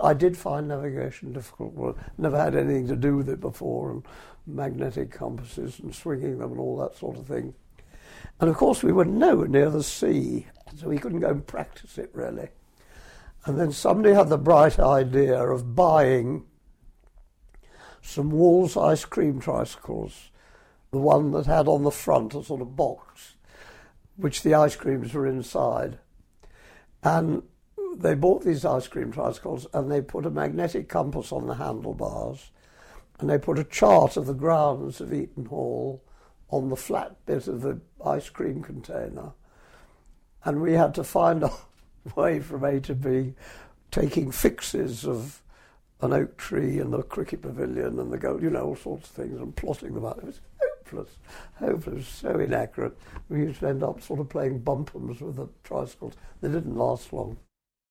I did find navigation difficult. Well, never had anything to do with it before, and magnetic compasses and swinging them and all that sort of thing. And of course we were nowhere near the sea, so we couldn't go and practice it really. And then somebody had the bright idea of buying some Wall's ice cream tricycles, the one that had on the front a sort of box, which the ice creams were inside. And they bought these ice cream tricycles and they put a magnetic compass on the handlebars, and they put a chart of the grounds of Eaton Hall on the flat bit of the ice cream container. And we had to find a way from A to B, taking fixes of an oak tree and the cricket pavilion and the goal, you know, all sorts of things, and plotting them out. It was hopeless, so inaccurate. We used to end up sort of playing bumpums with the tricycles. They didn't last long.